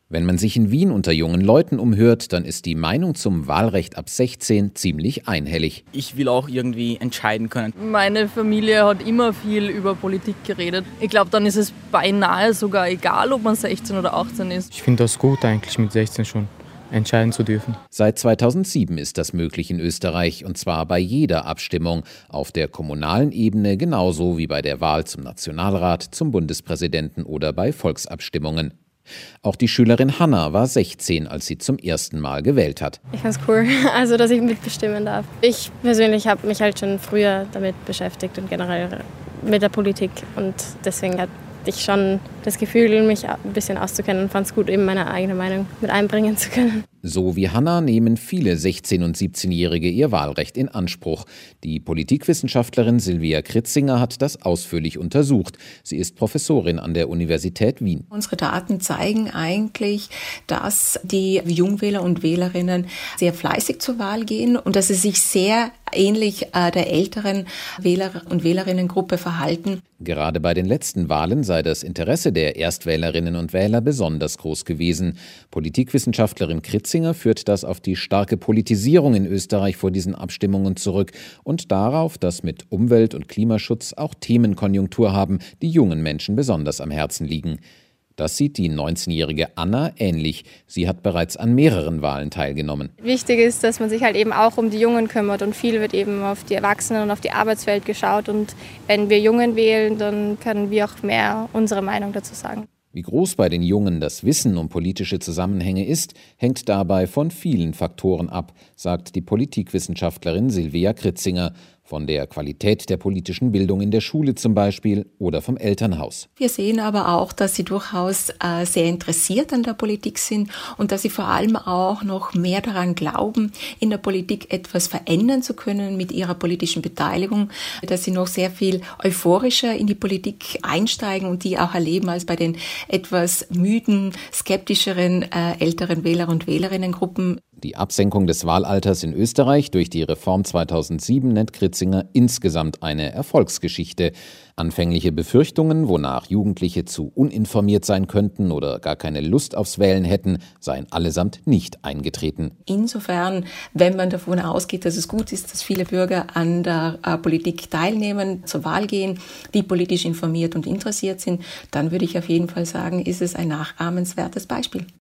Wenn man sich in Wien unter jungen Leuten umhört, dann ist die Meinung zum Wahlrecht ab 16 ziemlich einhellig. Ich will auch irgendwie entscheiden können. Meine Familie hat immer viel über Politik geredet. Ich glaube, dann ist es beinahe sogar egal, ob man 16 oder 18 ist. Ich finde das gut eigentlich mit 16 schon entscheiden zu dürfen. Seit 2007 ist das möglich in Österreich, und zwar bei jeder Abstimmung, auf der kommunalen Ebene genauso wie bei der Wahl zum Nationalrat, zum Bundespräsidenten oder bei Volksabstimmungen. Auch die Schülerin Hanna war 16, als sie zum ersten Mal gewählt hat. Ich finde es cool, also dass ich mitbestimmen darf. Ich persönlich habe mich halt schon früher damit beschäftigt und generell mit der Politik. Und deswegen hatte ich schon das Gefühl, mich ein bisschen auszukennen und fand es gut, eben meine eigene Meinung mit einbringen zu können. So wie Hanna nehmen viele 16- und 17-Jährige ihr Wahlrecht in Anspruch. Die Politikwissenschaftlerin Silvia Kritzinger hat das ausführlich untersucht. Sie ist Professorin an der Universität Wien. Unsere Daten zeigen eigentlich, dass die Jungwähler und Wählerinnen sehr fleißig zur Wahl gehen und dass sie sich sehr ähnlich der älteren Wähler- und Wählerinnengruppe verhalten. Gerade bei den letzten Wahlen sei das Interesse der Erstwählerinnen und Wähler besonders groß gewesen. Politikwissenschaftlerin Kritzinger führt das auf die starke Politisierung in Österreich vor diesen Abstimmungen zurück und darauf, dass mit Umwelt- und Klimaschutz auch Themenkonjunktur haben, die jungen Menschen besonders am Herzen liegen. Das sieht die 19-jährige Anna ähnlich. Sie hat bereits an mehreren Wahlen teilgenommen. Wichtig ist, dass man sich halt eben auch um die Jungen kümmert und viel wird eben auf die Erwachsenen und auf die Arbeitswelt geschaut. Und wenn wir Jungen wählen, dann können wir auch mehr unsere Meinung dazu sagen. Wie groß bei den Jungen das Wissen um politische Zusammenhänge ist, hängt dabei von vielen Faktoren ab, sagt die Politikwissenschaftlerin Silvia Kritzinger. Von der Qualität der politischen Bildung in der Schule zum Beispiel oder vom Elternhaus. Wir sehen aber auch, dass sie durchaus sehr interessiert an der Politik sind und dass sie vor allem auch noch mehr daran glauben, in der Politik etwas verändern zu können mit ihrer politischen Beteiligung, dass sie noch sehr viel euphorischer in die Politik einsteigen und die auch erleben als bei den etwas müden, skeptischeren älteren Wähler- und Wählerinnengruppen. Die Absenkung des Wahlalters in Österreich durch die Reform 2007 nennt Kritzinger insgesamt eine Erfolgsgeschichte. Anfängliche Befürchtungen, wonach Jugendliche zu uninformiert sein könnten oder gar keine Lust aufs Wählen hätten, seien allesamt nicht eingetreten. Insofern, wenn man davon ausgeht, dass es gut ist, dass viele Bürger an der Politik teilnehmen, zur Wahl gehen, die politisch informiert und interessiert sind, dann würde ich auf jeden Fall sagen, ist es ein nachahmenswertes Beispiel.